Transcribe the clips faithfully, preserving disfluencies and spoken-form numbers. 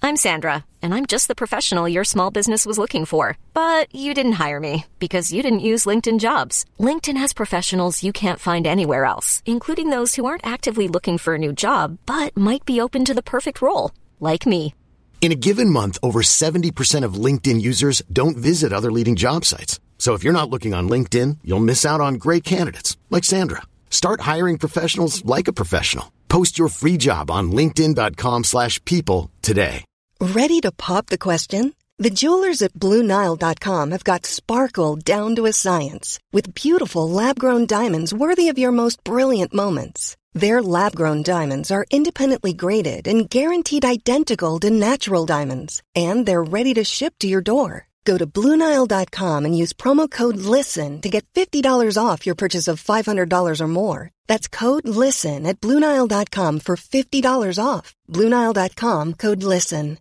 I'm Sandra, and I'm just the professional your small business was looking for. But you didn't hire me because you didn't use LinkedIn Jobs. LinkedIn has professionals you can't find anywhere else, including those who aren't actively looking for a new job, but might be open to the perfect role, like me. In a given month, over seventy percent of LinkedIn users don't visit other leading job sites. So if you're not looking on LinkedIn, you'll miss out on great candidates like Sandra. Start hiring professionals like a professional. Post your free job on linkedin dot com slash people today. Ready to pop the question? The jewelers at Blue Nile dot com have got sparkle down to a science with beautiful lab-grown diamonds worthy of your most brilliant moments. Their lab-grown diamonds are independently graded and guaranteed identical to natural diamonds, and they're ready to ship to your door. Go to Blue Nile dot com and use promo code LISTEN to get fifty dollars off your purchase of five hundred dollars or more. That's code LISTEN at Blue Nile dot com for fifty dollars off. Blue Nile dot com, code LISTEN.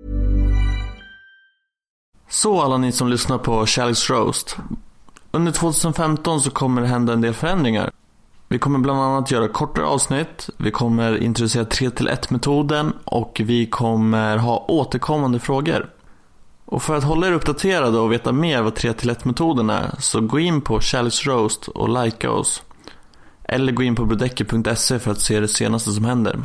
Så alla ni som lyssnar på Kärleksroast. Under tjugohundrafemton så kommer det hända en del förändringar. Vi kommer bland annat göra kortare avsnitt, vi kommer introducera tre till ett-metoden och vi kommer ha återkommande frågor. Och för att hålla er uppdaterade och veta mer vad tre till ett-metoden är så gå in på Kärleksroast och likea oss. Eller gå in på brodecki punkt se för att se det senaste som händer.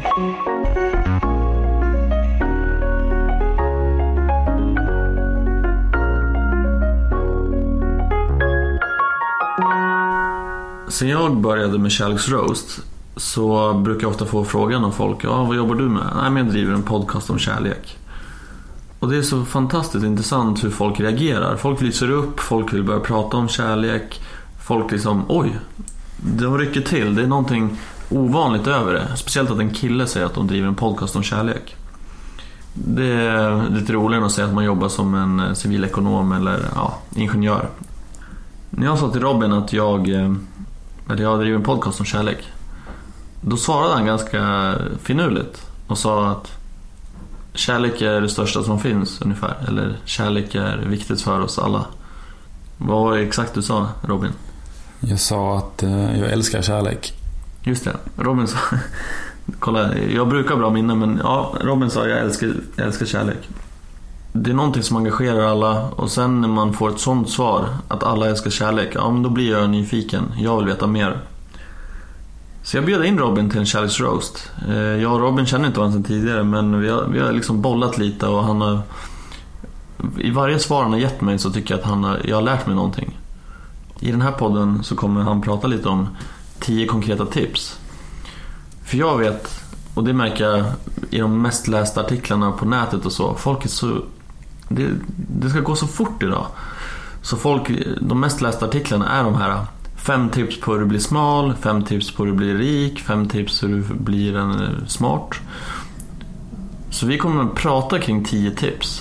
Sen jag började med Kärleksroast så brukar jag ofta få frågan av folk: ja, vad jobbar du med? Nej, men jag driver en podcast om kärlek. Och det är så fantastiskt intressant hur folk reagerar. Folk lyser upp, folk vill börja prata om kärlek. Folk liksom, oj, de rycker till. Det är någonting ovanligt över det. Speciellt att en kille säger att de driver en podcast om kärlek. Det är lite roligare att säga att man jobbar som en civilekonom eller ja, ingenjör. När jag sa till Robin att jag, eller jag driver en podcast om kärlek, då svarade han ganska finurligt och sa att kärlek är det största som finns ungefär. Eller kärlek är viktigt för oss alla. Vad var det exakt du sa, Robin? Jag sa att eh, jag älskar kärlek. Just det, Robin sa kolla, jag brukar bra minne, men ja, Robin sa jag älskar, jag älskar kärlek. Det är någonting som engagerar alla. Och sen när man får ett sånt svar att alla älskar kärlek, ja, men då blir jag nyfiken. Jag vill veta mer. Så jag bjöd in Robin till en Kärleksroast. Jag och Robin känner inte varandra sedan tidigare, men vi har, vi har liksom bollat lite. Och han har, i varje svar han har gett mig så tycker jag att han har, jag har lärt mig någonting. I den här podden så kommer han prata lite om tio konkreta tips. För jag vet, och det märker jag i de mest lästa artiklarna på nätet och så, folk är så, det, det ska gå så fort idag. Så folk, de mest lästa artiklarna är de här: fem tips på hur du blir smal, fem tips på hur du blir rik, fem tips hur du blir en smart. Så vi kommer att prata kring tio tips.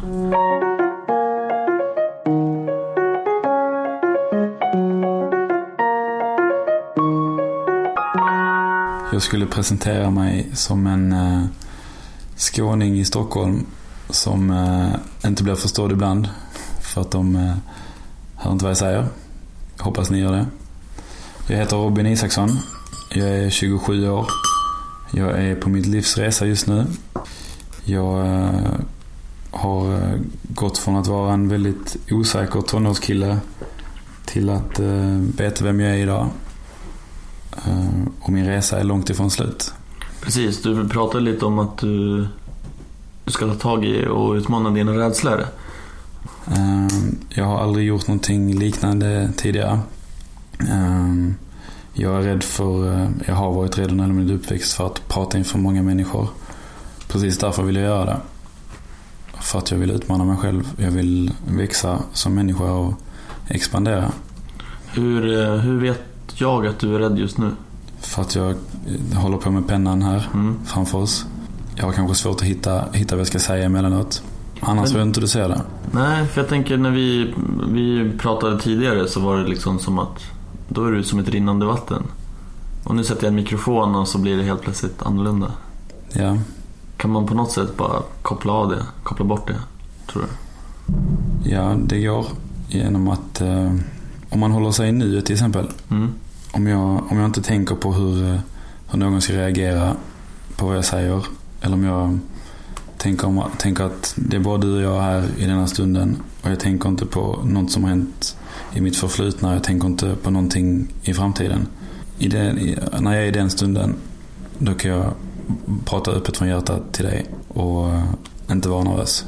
Jag skulle presentera mig som en eh, skåning i Stockholm som eh, inte blir förstådd ibland för att de eh, hör inte vad jag säger. Jag hoppas ni gör det. Jag heter Robin Isaksson. Jag är tjugosju år. Jag är på mitt livs resa just nu. Jag eh, har eh, gått från att vara en väldigt osäker tonårskille till att eh, veta vem jag är idag. Uh, och min resa är långt ifrån slut. Precis, du pratade lite om att du, du ska ta tag i och utmana dina rädslor. uh, Jag har aldrig gjort någonting liknande tidigare. uh, Jag är rädd för uh, Jag har varit rädd när jag blev uppväxt för att prata inför många människor. Precis därför vill jag göra det. För att jag vill utmana mig själv. Jag vill växa som människa och expandera. Hur, hur vet jag att du är rädd just nu? För att jag håller på med pennan här mm. framför oss. Jag har kanske svårt att hitta, hitta vad jag ska säga emellanåt. Annars Men, tror jag inte du ser det. Nej, för jag tänker när vi, vi pratade tidigare så var det liksom som att då är du som ett rinnande vatten. Och nu sätter jag en mikrofon och så blir det helt plötsligt annorlunda. Ja. Kan man på något sätt bara koppla av det, koppla bort det, tror du? Ja, det går genom att eh, om man håller sig i nuet till exempel. Mm. Om, jag, om jag inte tänker på hur, hur någon ska reagera på vad jag säger. Eller om jag tänker, om, tänker att det är bara du och jag här i den här stunden. Och jag tänker inte på något som har hänt i mitt förflutna. Jag tänker inte på någonting i framtiden. I den, i, när jag är i den stunden, då kan jag prata öppet från hjärtat till dig och uh, inte vara nervös.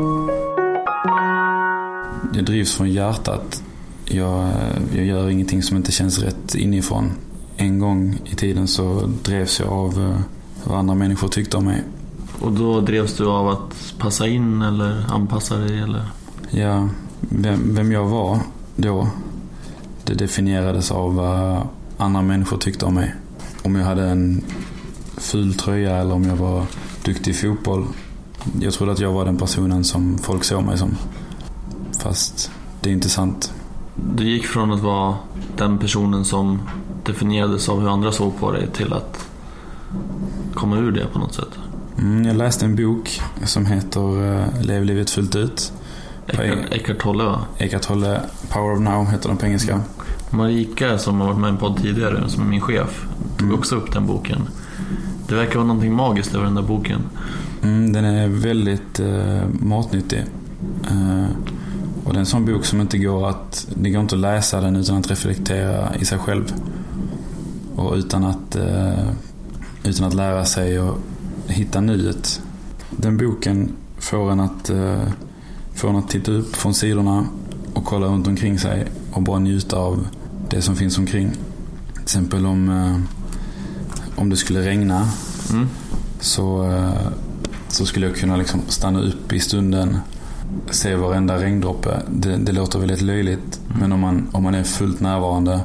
Jag drivs från hjärtat. Jag, jag gör ingenting som inte känns rätt inifrån. En gång i tiden så drevs jag av uh, vad andra människor tyckte om mig. Och då drevs du av att passa in eller anpassa dig? Eller? Ja, vem, vem jag var då, det definierades av vad andra människor tyckte om mig. Om jag hade en ful tröja eller om jag var duktig i fotboll. Jag trodde att jag var den personen som folk såg mig som. Fast det är inte sant. Du gick från att vara den personen som definierades av hur andra såg på dig till att komma ur det på något sätt. Mm, jag läste en bok som heter uh, Lev livet fullt ut. Eckhart Tolle, va? Eckhart Tolle, Power of Now heter den på engelska. Marika, som har varit med i en podd tidigare, som är min chef, tog också upp den boken. Det verkar vara någonting magiskt över den där boken. Mm, den är väldigt uh, matnyttig. Uh, och det är en sån bok som inte går att det går inte att läsa den utan att reflektera i sig själv. Och utan att uh, utan att lära sig och hitta nyet. Den boken får en att uh, får en att titta upp från sidorna och kolla runt omkring sig och bara njuta av det som finns omkring. Till exempel om uh, om det skulle regna mm. så uh, så skulle jag kunna liksom stanna upp i stunden, se varenda regndroppe. Det, det låter väldigt löjligt, mm. men om man, om man är fullt närvarande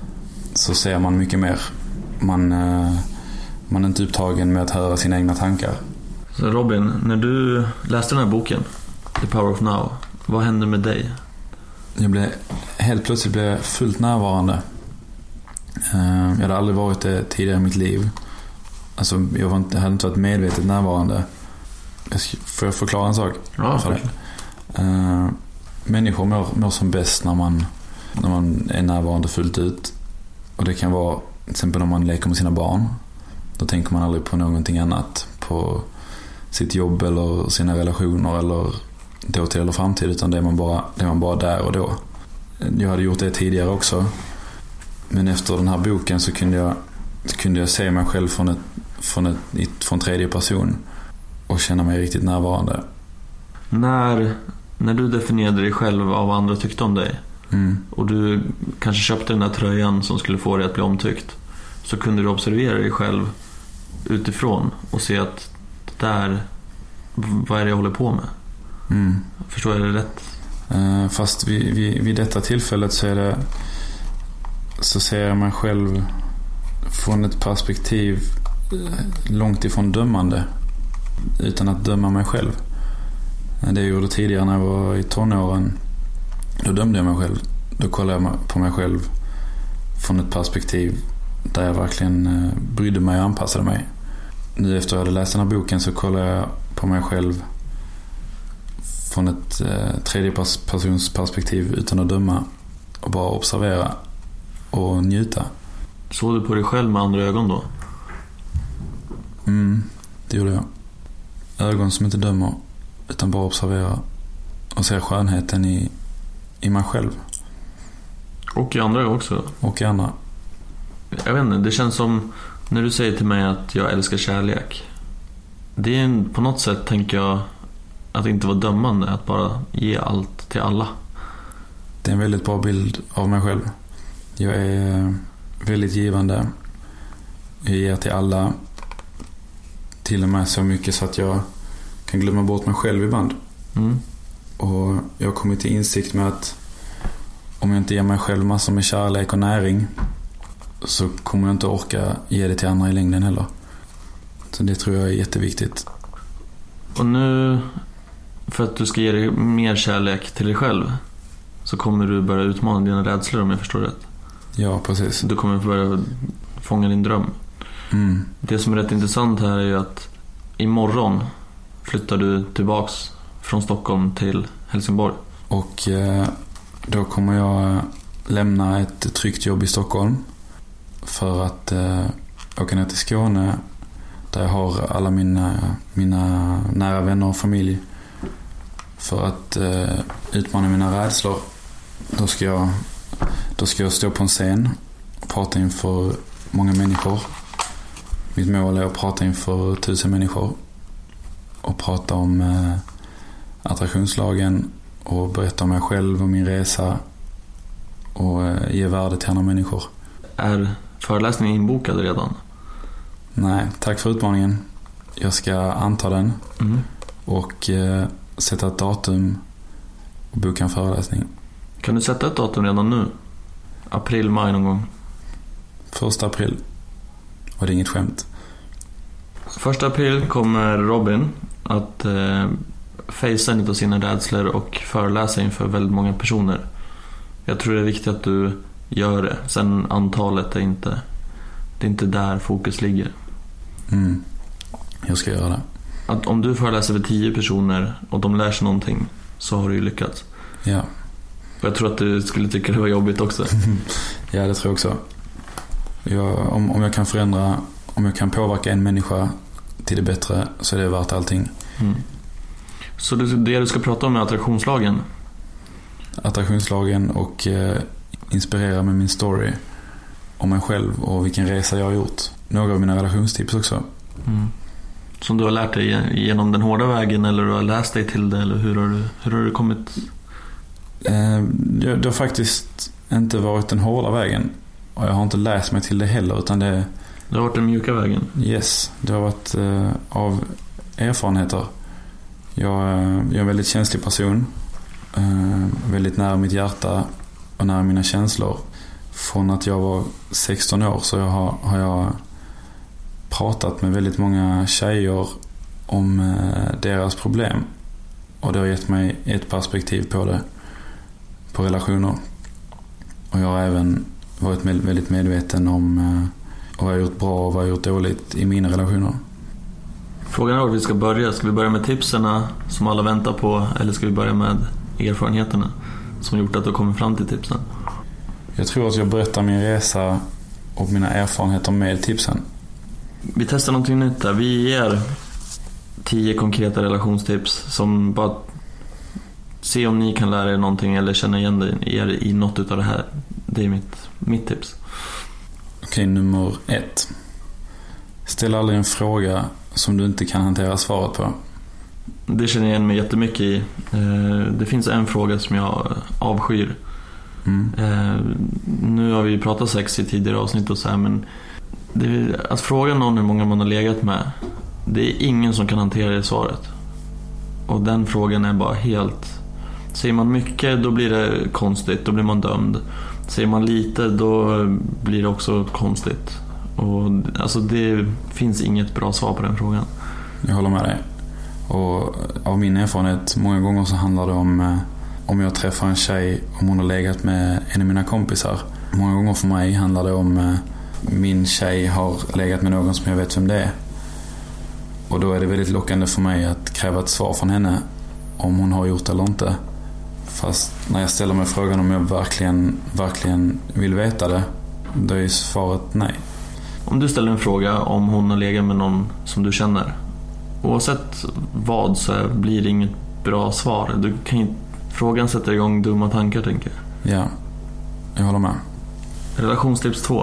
så ser man mycket mer. Man, uh, man är inte upptagen med att höra sina egna tankar. Så Robin, när du läste den här boken, The Power of Now, vad hände med dig? Jag blev, helt plötsligt blev jag fullt närvarande. Uh, jag hade aldrig varit det tidigare i mitt liv. Alltså, jag, var inte, jag hade inte varit medvetet närvarande. Jag ska, får jag förklara en sak? Ja, för det? Uh, människor mår, mår som bäst när man, när man är närvarande fullt ut. Och det kan vara till exempel om man leker med sina barn. Då tänker man aldrig på någonting annat. På sitt jobb eller sina relationer eller dåtid eller framtid. Utan det är man bara, det är man bara där och då. Jag hade gjort det tidigare också. Men efter den här boken så kunde jag, kunde jag se mig själv från, ett, från, ett, från tredje person. Och känna mig riktigt närvarande. När, när du definierade dig själv av vad andra tyckte om dig. Mm. Och du kanske köpte den där tröjan som skulle få dig att bli omtyckt. Så kunde du observera dig själv utifrån och se att det där, vad är det jag håller på med? Mm. Förstår jag det rätt? Uh, fast vid, vid, vid detta tillfället så är det så ser jag mig själv från ett perspektiv långt ifrån dömande, utan att döma mig själv. Det jag gjorde tidigare när jag var i tonåren, då dömde jag mig själv. Då kollade jag på mig själv från ett perspektiv där jag verkligen brydde mig och anpassade mig. Nu efter jag hade läst den här boken så kollade jag på mig själv från ett eh, tredje persons perspektiv utan att döma och bara observera och njuta. Såg du på dig själv med andra ögon då? Mm, det gjorde jag. Ögon som inte dömer utan bara observerar och ser skönheten i, i mig själv. Och i andra också. Och i andra. Jag vet inte, det känns som när du säger till mig att jag älskar kärlek. Det är en, på något sätt tänker jag att inte vara dömande, att bara ge allt till alla. Det är en väldigt bra bild av mig själv. Jag är väldigt givande. Jag ger till alla. Till och med så mycket så att jag kan glömma bort mig själv ibland. Mm. Och jag har kommit till insikt med att om jag inte ger mig själv massor med kärlek och näring så kommer jag inte orka ge det till andra i längden heller. Så det tror jag är jätteviktigt. Och nu, för att du ska ge dig mer kärlek till dig själv, så kommer du börja utmana dina rädslor, om jag förstår rätt. Ja, precis. Du kommer börja fånga din dröm. Mm. Det som är rätt intressant här är ju att imorgon flyttar du tillbaks från Stockholm till Helsingborg. Och eh, då kommer jag lämna ett tryggt jobb i Stockholm för att eh, åka ner till Skåne där jag har alla mina, mina nära vänner och familj. För att eh, utmana mina rädslor. Då ska, jag, då ska jag stå på en scen och prata inför många människor. Mitt mål är att prata inför tusen människor. Och prata om eh, attraktionslagen och berätta om mig själv och min resa. Och eh, ge värde till andra människor. Är föreläsningen inbokad redan? Nej, tack för utmaningen. Jag ska anta den. Mm. Och eh, sätta ett datum och boka en föreläsning. Kan du sätta ett datum redan nu? April, maj någon gång? Första april. Och det är inget skämt. Första april kommer Robin att eh, facea en av sina rädslor och föreläsa inför väldigt många personer. Jag tror det är viktigt att du gör det. Sen antalet är inte, det är inte där fokus ligger. Mm. Jag ska göra det. Att om du föreläser för tio personer och de lär sig någonting, så har du ju lyckats. Ja. Jag tror att du skulle tycka det var jobbigt också. Ja, det tror jag också. Jag, om, om jag kan förändra, om jag kan påverka en människa till det bättre, så är det värt allting. Mm. Så det, det du ska prata om är attraktionslagen? Attraktionslagen och eh, inspirera med min story om mig själv och vilken resa jag har gjort. Några av mina relationstips också. Mm. Som du har lärt dig genom den hårda vägen, eller du har läst dig till det, eller hur har du, hur har du kommit? Eh, det, det har faktiskt inte varit den hårda vägen, och jag har inte läst mig till det heller, utan det, det har varit den mjuka vägen. Yes, det har varit eh, av erfarenheter. Jag, jag är en väldigt känslig person, eh, väldigt nära mitt hjärta och nära mina känslor. Från att jag var sexton år så jag har, har jag pratat med väldigt många tjejer om eh, deras problem. Och det har gett mig ett perspektiv på det, på relationer. Och jag har även varit med, väldigt medveten om eh, vad jag har gjort bra och vad jag har gjort dåligt i mina relationer. Frågan är var vi ska börja. Ska vi börja med tipserna som alla väntar på, eller ska vi börja med erfarenheterna som har gjort att du kommer fram till tipsen? Jag tror att jag berättar min resa och mina erfarenheter med tipsen. Vi testar någonting nytt där. Vi ger tio konkreta relationstips som bara se om ni kan lära er någonting eller känna igen er i något utav det här. Det är mitt, mitt tips. Okej, nummer ett. Ställ aldrig en fråga som du inte kan hantera svaret på. Det känner jag igen mig jättemycket i. Det finns en fråga som jag avskyr. Mm. Nu har vi pratat sex i tidigare avsnitt och så här, men det är, att fråga någon hur många man har legat med, det är ingen som kan hantera det svaret. Och den frågan är bara helt... Säger man mycket, då blir det konstigt, då blir man dömd. Säger man lite, då blir det också konstigt. Och alltså det finns inget bra svar på den frågan. Jag håller med dig. Och av min erfarenhet, många gånger så handlar det om om jag träffar en tjej, om hon har legat med en av mina kompisar. Många gånger för mig handlar det om min tjej har legat med någon som jag vet vem det är. Och då är det väldigt lockande för mig att kräva ett svar från henne om hon har gjort det eller inte. Fast när jag ställer mig frågan om jag verkligen, verkligen vill veta det, då är svaret nej. Om du ställer en fråga om hon har legat med någon som du känner, oavsett vad, så blir det inget bra svar. Du kan ju, frågan sätter igång dumma tankar, tänker jag. Ja, jag håller med. Relationstips två.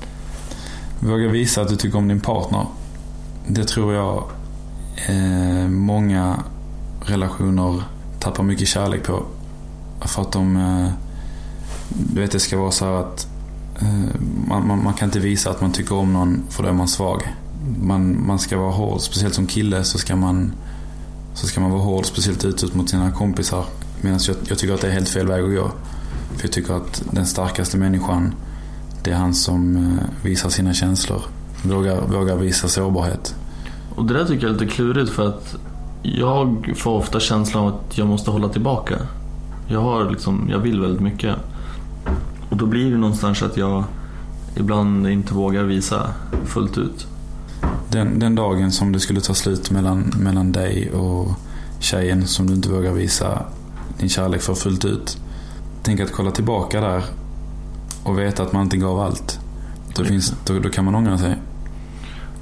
Våga visa att du tycker om din partner. Det tror jag eh, många relationer tappar mycket kärlek på. För att de eh, du vet, det ska vara så här att eh, man, man, man kan inte visa att man tycker om någon, för då är man svag. Man, man ska vara hård, speciellt som kille så ska man så ska man vara hård, speciellt utåt mot sina kompisar. Medan jag, jag tycker att det är helt fel väg att gå. För jag tycker att den starkaste människan, det är han som eh, visar sina känslor. Vågar, vågar visa sårbarhet. Och det där tycker jag är lite klurigt, för att jag får ofta känslan av att jag måste hålla tillbaka. Jag har liksom, jag vill väldigt mycket. Och då blir det någonstans att jag ibland inte vågar visa fullt ut. Den, den dagen som det skulle ta slut mellan, mellan dig och tjejen som du inte vågar visa din kärlek för fullt ut. Tänk att kolla tillbaka där och veta att man inte gav allt. Då, finns, då, då kan man ångra sig.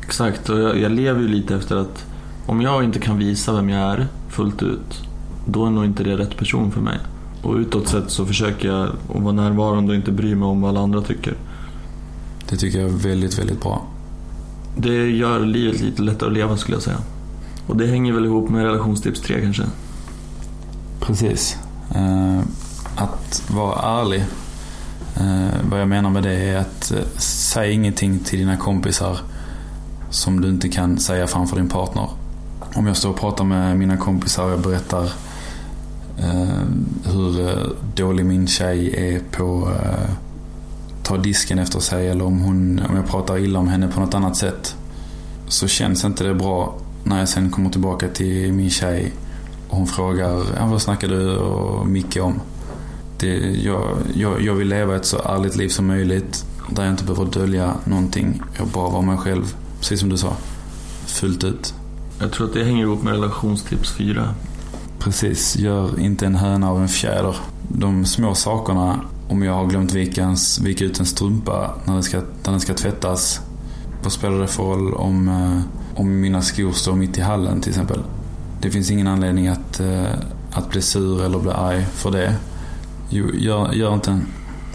Exakt, och jag, jag lever ju lite efter att om jag inte kan visa vem jag är fullt ut, då är nog inte det rätt person för mig. Och utåt sett så försöker jag att vara närvarande och inte bry mig om vad alla andra tycker. Det tycker jag är väldigt, väldigt bra. Det gör livet lite lättare att leva, skulle jag säga. Och det hänger väl ihop med relationstips tre kanske. Precis. Uh, att vara ärlig. Uh, vad jag menar med det är att uh, säg ingenting till dina kompisar som du inte kan säga framför din partner. Om jag står och pratar med mina kompisar och jag berättar uh, hur uh, dålig min tjej är på uh, ta disken efter sig, eller om, hon, om jag pratar illa om henne på något annat sätt, så känns inte det bra när jag sen kommer tillbaka till min tjej och hon frågar, ja, vad snackar du och Micke om? Det, jag, jag, jag vill leva ett så ärligt liv som möjligt där jag inte behöver dölja någonting. Jag bara var mig själv, precis som du sa, fullt ut. Jag tror att det hänger ihop med relationstips fyra. Precis, gör inte en höna av en fjäder. De små sakerna, om jag har glömt vikans, vika ut en strumpa när den ska, när den ska tvättas, vad spelar det för roll om, om mina skor står mitt i hallen till exempel? Det finns ingen anledning att, att bli sur eller bli arg för det. Gör, gör inte en...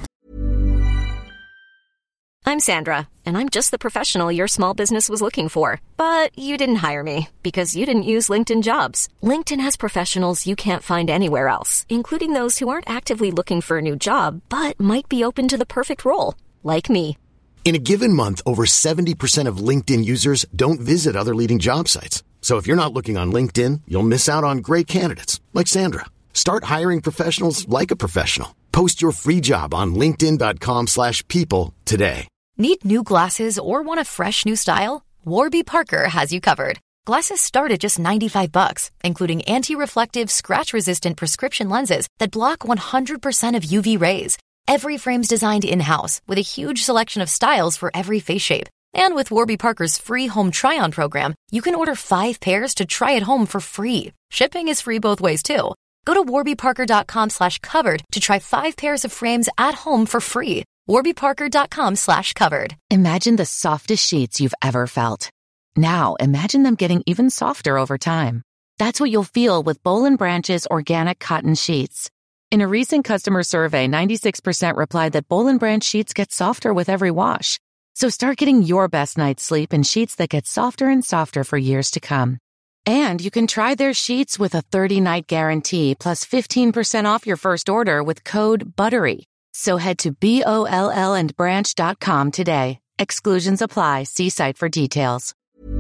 I'm Sandra, and I'm just the professional your small business was looking for. But you didn't hire me because you didn't use LinkedIn Jobs. LinkedIn has professionals you can't find anywhere else, including those who aren't actively looking for a new job, but might be open to the perfect role, like me. In a given month, over seventy percent of LinkedIn users don't visit other leading job sites. So if you're not looking on LinkedIn, you'll miss out on great candidates like Sandra. Start hiring professionals like a professional. Post your free job on linkedin dot com slash people today. Need new glasses or want a fresh new style? Warby Parker has you covered. Glasses start at just ninety-five bucks, including anti-reflective, scratch-resistant prescription lenses that block one hundred percent of U V rays. Every frame's designed in-house with a huge selection of styles for every face shape. And with Warby Parker's free home try-on program, you can order five pairs to try at home for free. Shipping is free both ways, too. Go to warby parker dot com slash covered to try five pairs of frames at home for free. warby parker dot com slash covered. Imagine the softest sheets you've ever felt. Now, imagine them getting even softer over time. That's what you'll feel with Boll and Branch's organic cotton sheets. In a recent customer survey, ninety-six percent replied that Boll and Branch sheets get softer with every wash. So start getting your best night's sleep in sheets that get softer and softer for years to come. And you can try their sheets with a thirty-night guarantee plus fifteen percent off your first order with code BUTTERY. So head to B O L L and branch dot com today. Exclusions apply. See site for details.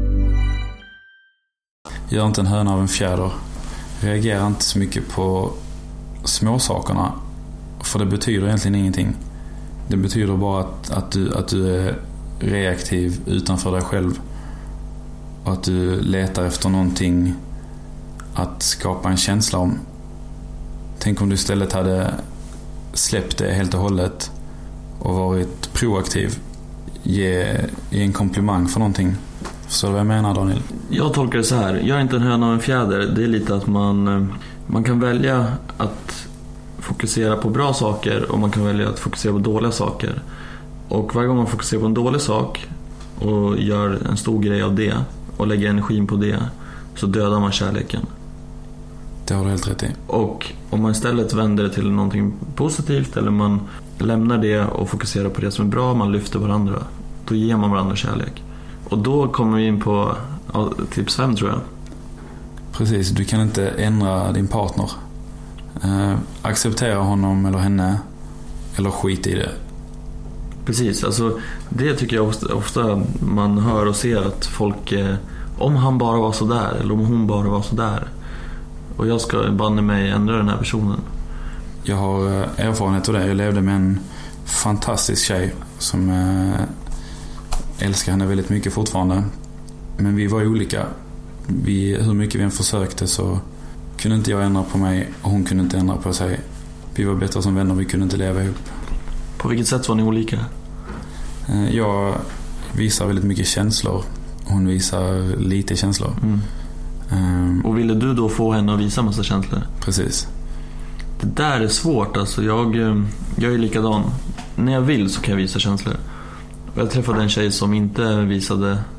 Gör inte en höna av en fjäder. Reagera inte så mycket på småsakerna, för det betyder egentligen ingenting. Det betyder bara att, att, du, att du är reaktiv utanför dig själv. Och att du letar efter någonting att skapa en känsla om. Tänk om du istället hade släppt det helt och hållet och varit proaktiv. Ge, ge en komplimang för någonting. Förstår du vad jag menar, Daniel? Jag tolkar det så här. Gör inte en höna av en fjäder. Det är lite att man, man kan välja att fokusera på bra saker och man kan välja att fokusera på dåliga saker. Och varje gång man fokuserar på en dålig sak och gör en stor grej av det och lägger energin på det, så dödar man kärleken. Det har du helt rätt i. Och om man istället vänder det till någonting positivt, eller man lämnar det och fokuserar på det som är bra, man lyfter varandra, då ger man varandra kärlek. Och då kommer vi in på ja, tips fem, tror jag. Precis, du kan inte ändra din partner. eh, Acceptera honom eller henne, eller skit i det. Precis, alltså det tycker jag ofta, ofta man hör och ser att folk, eh, om han bara var så där, eller om hon bara var så där, och jag ska banne mig ändra den här personen. Jag har erfarenhet av det. Jag levde med en fantastisk tjej som eh, älskar henne väldigt mycket fortfarande. Men vi var olika. Vi, hur mycket vi än försökte så kunde inte jag ändra på mig och hon kunde inte ändra på sig. Vi var bättre som vänner, vi kunde inte leva ihop. På vilket sätt var ni olika? Eh, jag visar väldigt mycket känslor. Hon visar lite känslor. Mm. Um, och ville du då få henne att visa massa känslor? Precis. Det där är svårt, alltså jag, jag är likadan. När jag vill så kan jag visa känslor. Jag träffade en tjej som inte visade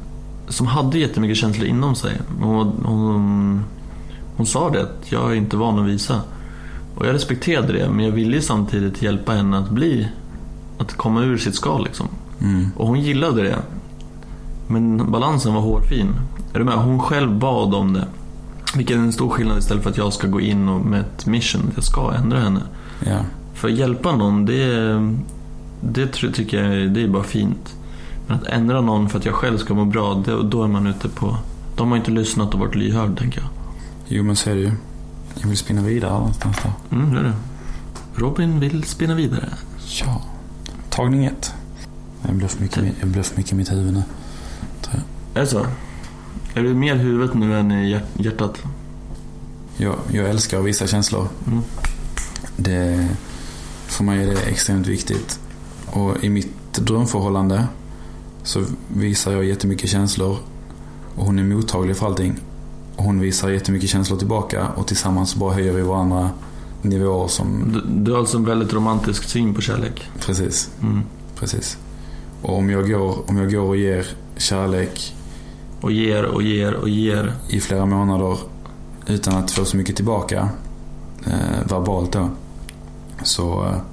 som hade jättemycket känslor inom sig. Hon, hon, hon sa det, att jag är inte van att visa. Och jag respekterade det, men jag ville samtidigt hjälpa henne att bli, att komma ur sitt skal liksom. Mm. Och hon gillade det. Men balansen var hårfin. Är du med? Hon själv bad om det. Vilket är en stor skillnad istället för att jag ska gå in och med ett mission, jag ska ändra henne. Ja. För att hjälpa någon, det, det tycker jag det är bara fint. Men att ändra någon för att jag själv ska må bra, det, då är man ute på... De har inte lyssnat och varit lyhörd, tänker jag. Jo, men så är det ju. Jag vill spinna vidare någonstans där. Mm, det är det. Robin vill spinna vidare. Ja. Tagning ett. Jag blir för mycket, jag blir för mycket i mitt huvud nu, tror jag. Är det så? Är det mer huvudet nu än i hjärtat? Jag, jag älskar att visa känslor. Mm. Det, för mig är det extremt viktigt. Och i mitt drömförhållande så visar jag jättemycket känslor. Och hon är mottaglig för allting. Och hon visar jättemycket känslor tillbaka. Och tillsammans bara höjer vi varandra nivåer som... Du, du har alltså en väldigt romantisk syn på kärlek. Precis. Mm. Precis. Och om jag går, om jag går och ger kärlek... Och ger och ger och ger. I flera månader utan att få så mycket tillbaka. Eh, verbalt då. Så, eh,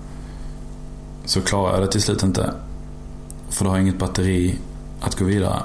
så klarar jag det till slut inte. För då har jag inget batteri att gå vidare.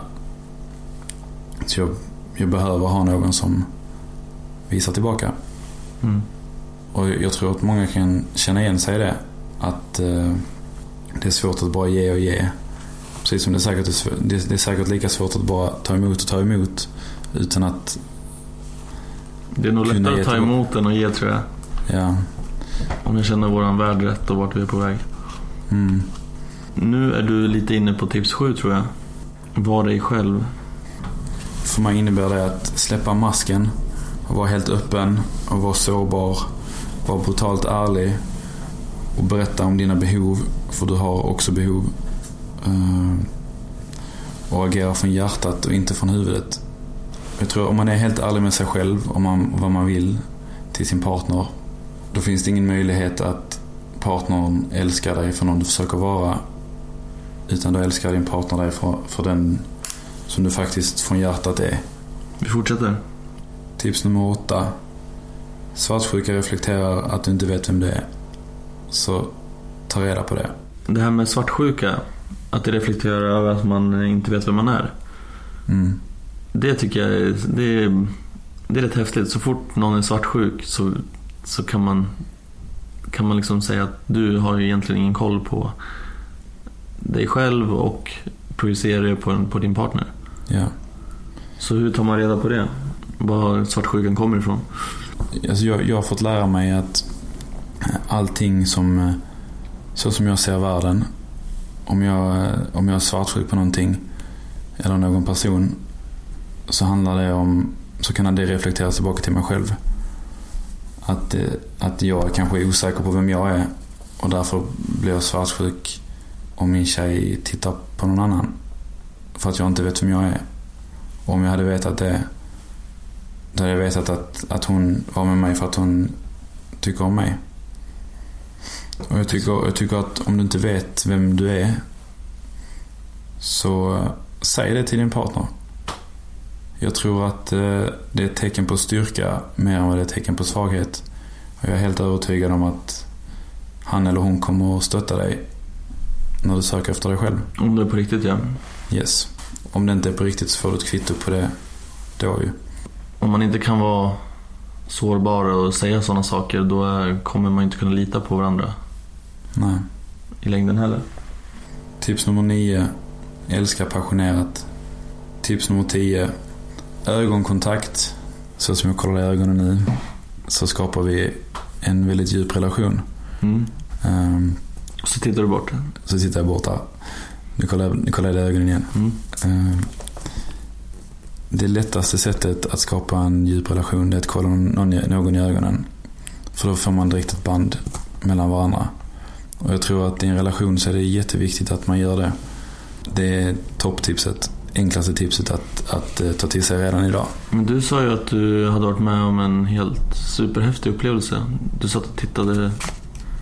Så jag, jag behöver ha någon som visar tillbaka. Mm. Och jag tror att många kan känna igen sig i det. Att eh, det är svårt att bara ge och ge. Precis som det är, säkert, det är säkert lika svårt att bara ta emot och ta emot. Utan att... Det är nog lättare att ta emot än att ge, tror jag. Ja. Om jag känner våran värld rätt och vart vi är på väg. Mm. Nu är du lite inne på tips sju, tror jag. Var dig själv. För mig innebär det att släppa masken och vara helt öppen och vara sårbar, vara brutalt ärlig och berätta om dina behov, för du har också behov, och agera från hjärtat och inte från huvudet. Jag tror om man är helt ärlig med sig själv om man, vad man vill till sin partner, då finns det ingen möjlighet att partnern älskar dig för någon du försöker vara, utan då älskar din partner dig för, för den som du faktiskt från hjärtat är. Vi fortsätter. Tips nummer åtta. Svartsjuka reflekterar att du inte vet vem det är. Så ta reda på det. Det här med svartsjuka, att det reflekterar över att man inte vet vem man är. Mm. Det tycker jag är, det är, det är rätt häftigt. Så fort någon är svartsjuk så, så kan man kan man liksom säga att du har egentligen ingen koll på dig själv och projicerar det på, på din partner. Ja. Så hur tar man reda på det? Var svartsjukan kommer ifrån? Alltså jag, jag har fått lära mig att allting som, så som jag ser världen, om jag, om jag är svartsjuk på någonting eller någon person, så handlar det om, så kan det reflekteras tillbaka till mig själv. Att, att jag kanske är osäker på vem jag är, och därför blir jag svartsjuk om min tjej tittar på någon annan, för att jag inte vet vem jag är. Och om jag hade vetat det, då hade jag vetat att, att hon var med mig för att hon tycker om mig. Och jag tycker, jag tycker att om du inte vet vem du är, så säg det till din partner. Jag tror att det är ett tecken på styrka mer än vad det är ett tecken på svaghet. Och jag är helt övertygad om att han eller hon kommer att stötta dig när du söker efter dig själv. Om det är på riktigt, ja. Yes. Om det inte är på riktigt så får du ett kvitto på det då ju. Om man inte kan vara sårbar och säga sådana saker, då kommer man inte kunna lita på varandra. Nej. I längden heller. Tips nummer nio. Älska passionerat. Tips nummer tio. Ögonkontakt. Så som jag kollar i ögonen nu, så skapar vi en väldigt djup relation. Mm. Um, så tittar du bort. Så tittar jag bort där. Nu kollar, nu kollar jag i ögonen igen. Mm. Um, det lättaste sättet att skapa en djup relation är att kolla någon, någon i ögonen. För då får man direkt ett band mellan varandra. Och jag tror att i en relation så är det jätteviktigt att man gör det. Det är topptipset, enklaste tipset att, att, att ta till sig redan idag. Men du sa ju att du hade varit med om en helt superhäftig upplevelse. Du satt och tittade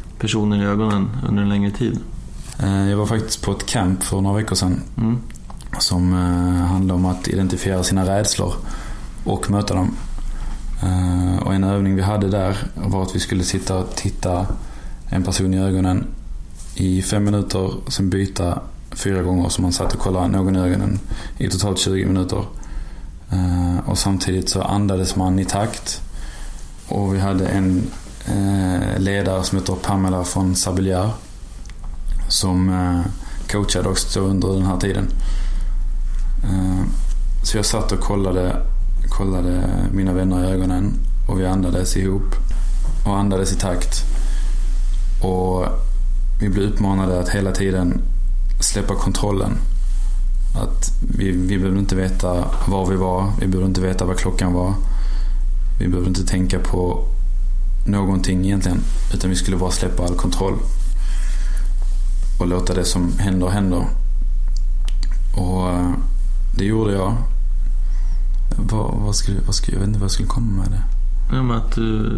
personer i ögonen under en längre tid. Jag var faktiskt på ett camp för några veckor sedan. Mm. som eh, handlar om att identifiera sina rädslor och möta dem. Eh, och en övning vi hade där var att vi skulle sitta och titta en person i ögonen i fem minuter, sen byta fyra gånger, så man satt och kollade någon i ögonen i totalt tjugo minuter. Eh, och samtidigt så andades man i takt. Och vi hade en eh, ledare som heter Pamela från Sabiljar som eh, coachade också under den här tiden. Eh, så jag satt och kollade, kollade mina vänner i ögonen och vi andades ihop och andades i takt. Och vi blev uppmanade att hela tiden släppa kontrollen. Att vi, vi behövde inte veta var vi var, vi behövde inte veta vad klockan var. Vi behövde inte tänka på någonting egentligen, utan vi skulle bara släppa all kontroll och låta det som händer händer. Och det gjorde jag. Vad, vad skulle, vad skulle, jag vet inte vad jag skulle komma med det. Ja, men att du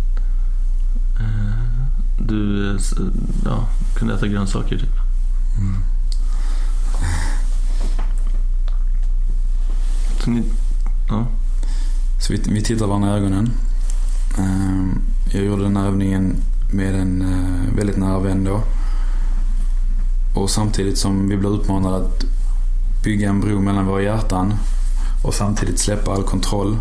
eh, du ja, kunde äta grönsaker typ. Mm. Så ni, ja. Så vi, vi tittar varandra i ögonen. Jag gjorde den här övningen med en väldigt nära vän då. Och samtidigt som vi blev uppmanade att bygga en bro mellan våra hjärtan och samtidigt släppa all kontroll,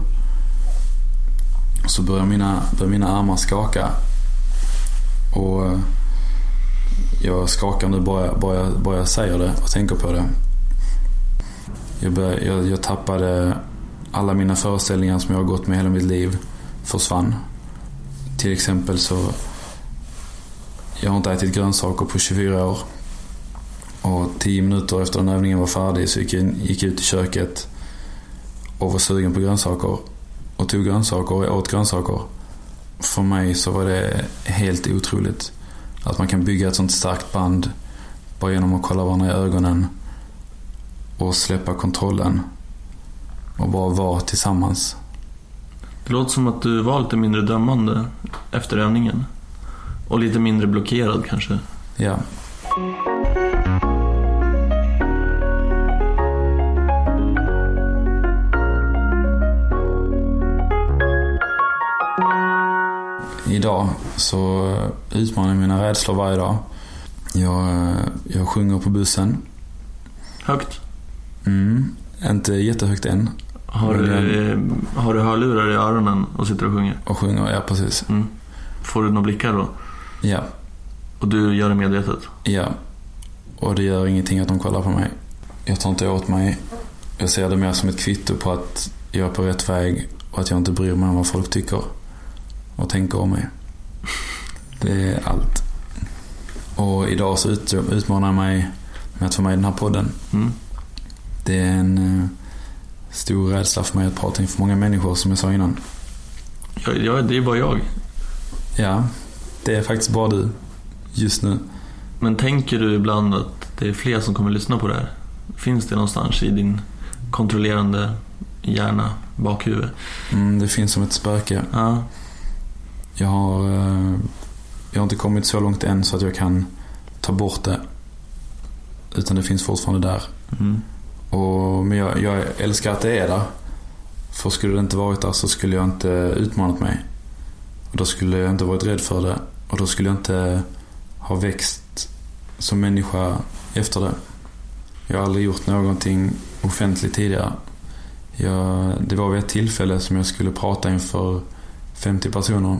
så börjar mina, börjar mina armar skaka. Och jag skakar nu bara, bara, bara jag säger det och tänker på det. Jag, bör, jag, jag tappade alla mina föreställningar som jag har gått med hela mitt liv försvann. Till exempel så jag har inte ätit grönsaker på tjugofyra år. Och tio minuter efter den övningen var färdig så gick jag, gick jag ut i köket och var sugen på grönsaker och tog grönsaker och åt grönsaker. För mig så var det helt otroligt att man kan bygga ett sånt starkt band bara genom att kolla varandra i ögonen och släppa kontrollen och bara vara tillsammans. Det låter som att du var lite mindre dömande efter övningen. Och lite mindre blockerad kanske. Ja. Idag så utmanar jag mina rädslor varje dag. Jag, jag sjunger på bussen. Högt? Mm, inte jättehögt än. Har du, har du hörlurar i öronen och sitter och sjunger? Och sjunger, ja precis. Mm. Får du några blickar då? Ja. Och du gör det medvetet? Ja. Och det gör ingenting att de kollar på mig. Jag tar inte åt mig. Jag ser det mer som ett kvitto på att jag är på rätt väg och att jag inte bryr mig om vad folk tycker och tänker om mig. Det är allt. Och idag så utmanar jag mig med att få med i den här podden. Mm. Det är en uh, stor rädsla för mig att prata inför många människor, som jag sa innan. Ja, ja, det är bara jag. Ja, det är faktiskt bara du just nu. Men tänker du ibland att det är fler som kommer lyssna på det här? Finns det någonstans i din kontrollerande hjärna, bakhuvud? Mm, det finns som ett spöke. Ja. Jag har, uh, jag har inte kommit så långt än så att jag kan ta bort det. Utan det finns fortfarande där. Mm. Och, men jag, jag älskar att det är där. För skulle det inte varit där så skulle jag inte utmanat mig. Och då skulle jag inte varit rädd för det. Och då skulle jag inte ha växt som människa efter det. Jag har aldrig gjort någonting offentligt tidigare. Jag, det var vid ett tillfälle som jag skulle prata inför femtio personer.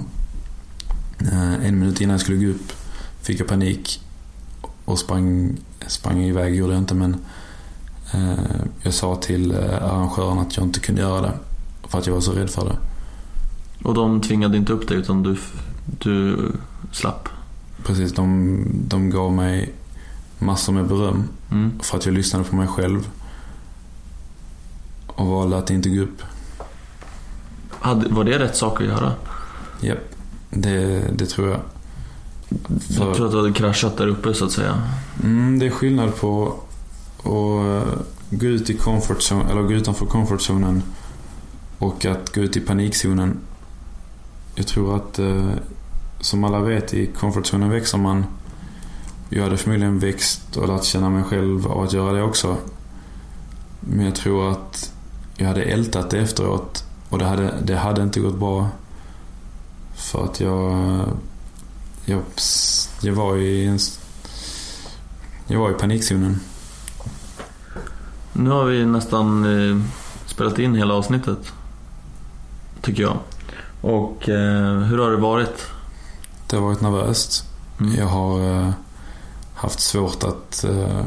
En minut innan jag skulle gå upp fick jag panik och sprang, sprang iväg, gjorde jag inte, men eh, jag sa till arrangören att jag inte kunde göra det för att jag var så rädd för det. Och de tvingade inte upp dig utan du, du slapp? Precis, de, de gav mig massor med beröm mm. för att jag lyssnade på mig själv och valde att inte gå upp. Hade, var det rätt sak att göra? Ja, det, det tror jag. För... Jag tror att du hade kraschat där uppe så att säga. Mm, det är skillnad på att gå ut i comfort zone, eller gå utanför comfortzonen och att gå ut i panikzonen. Jag tror att som alla vet, i comfortzonen växer man. Jag hade förmodligen växt och lärt känna mig själv av att göra det också. Men jag tror att jag hade ältat det efteråt. Och det hade, det hade inte gått bra. För att jag... Jag, jag var i en, Jag var i panikzonen. Nu har vi nästan eh, spelat in hela avsnittet, tycker jag. Och eh, hur har det varit? Det har varit nervöst. Mm. Jag har eh, haft svårt att eh,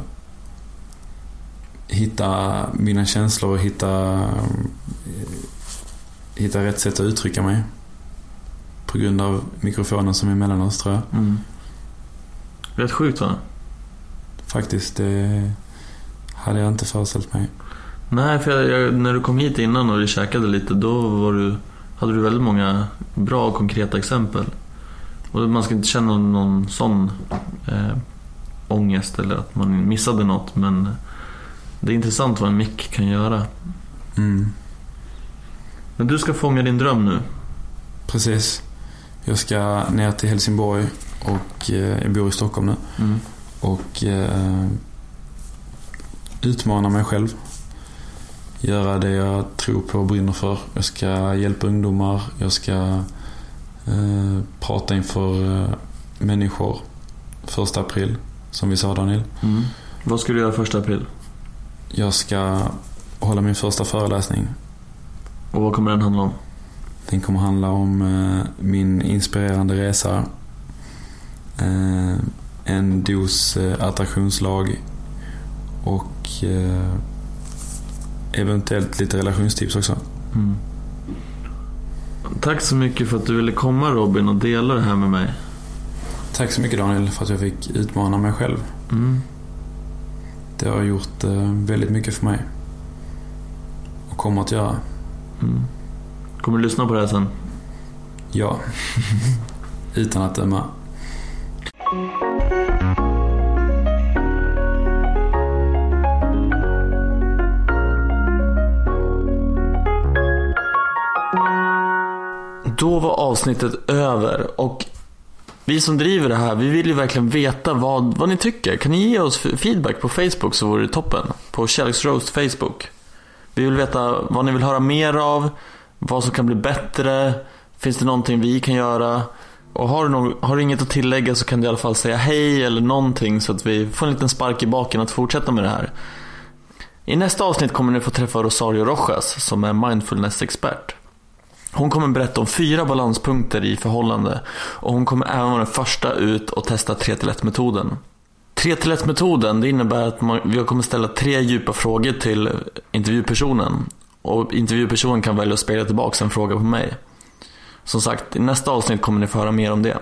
hitta mina känslor och hitta, eh, hitta rätt sätt att uttrycka mig. På grund av mikrofonen som är mellan oss, tror jag. Mm. Rätt sjukt, va? Faktiskt, det hade jag inte föreställt mig. Nej, för jag, jag, när du kom hit innan och vi käkade lite, då var du, hade du väldigt många bra och konkreta exempel. Och man ska inte känna någon sån eh, ångest eller att man missade något. Men det är intressant vad en mick kan göra. Mm. Men du ska fånga din dröm nu. Precis. Jag ska ner till Helsingborg och eh, jag bor i Stockholm nu. Mm. Och eh, utmana mig själv. Göra det jag tror på och brinner för. Jag ska hjälpa ungdomar. Jag ska eh, prata inför eh, människor första april, som vi sa, Daniel. Mm. Vad ska du göra första april? Jag ska hålla min första föreläsning. Och vad kommer den handla om? Den kommer handla om eh, min inspirerande resa. Eh, en dos eh, attraktionslag och eh, eventuellt lite relationstips också. Mm. Tack så mycket för att du ville komma, Robin, och dela det här med mig. Tack så mycket, Daniel, för att jag fick utmana mig själv. Mm. Det har gjort eh, väldigt mycket för mig. Och kommer att göra. Mm. Kommer du lyssna på det här sen? Ja. Utan att döma. Då var avsnittet över. Och vi som driver det här, vi vill ju verkligen veta vad, vad ni tycker. Kan ni ge oss feedback på Facebook, så vore det toppen. På Kärleksroast Facebook. Vi vill veta vad ni vill höra mer av, vad som kan bli bättre. Finns det någonting vi kan göra? Och har du, någon, har du inget att tillägga, så kan du i alla fall säga hej eller någonting, så att vi får en liten spark i baken att fortsätta med det här. I nästa avsnitt kommer ni få träffa Rosario Rojas, som är mindfulness-expert. Hon kommer berätta om fyra balanspunkter i förhållande, och hon kommer även vara den första ut och testa tre till ett-metoden. tre till ett-metoden, det innebär att man, vi kommer ställa tre djupa frågor till intervjupersonen, och intervjupersonen kan välja att spela tillbaka en fråga på mig. Som sagt, i nästa avsnitt kommer ni få höra mer om det.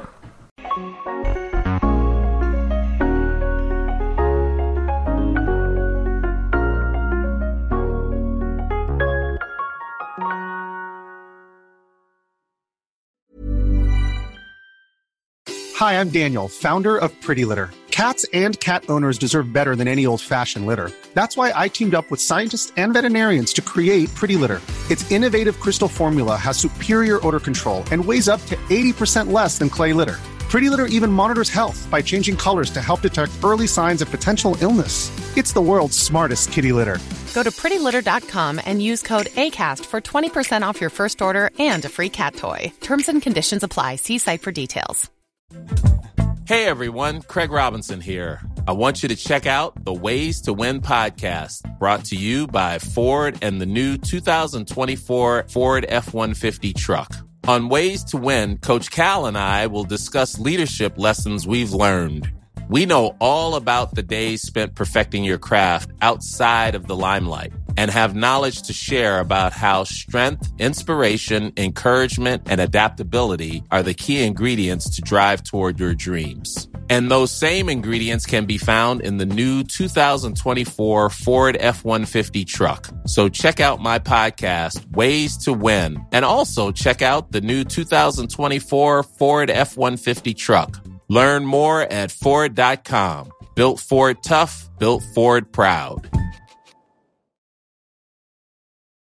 Hi, I'm Daniel, founder of Pretty Litter. Cats and cat owners deserve better than any old-fashioned litter. That's why I teamed up with scientists and veterinarians to create Pretty Litter. Its innovative crystal formula has superior odor control and weighs up to eighty percent less than clay litter. Pretty Litter even monitors health by changing colors to help detect early signs of potential illness. It's the world's smartest kitty litter. Go to pretty litter dot com and use code ACAST for twenty percent off your first order and a free cat toy. Terms and conditions apply. See site for details. Hey everyone, Craig Robinson here. I want you to check out the Ways to Win podcast, brought to you by Ford and the new two thousand twenty-four Ford F one fifty truck. On Ways to Win, Coach Cal and I will discuss leadership lessons we've learned. We know all about the days spent perfecting your craft outside of the limelight, and have knowledge to share about how strength, inspiration, encouragement, and adaptability are the key ingredients to drive toward your dreams. And those same ingredients can be found in the new two thousand twenty-four Ford F one fifty truck. So check out my podcast, Ways to Win, and also check out the new two thousand twenty-four Ford F one fifty truck. Learn more at Ford dot com. Built Ford tough, built Ford proud.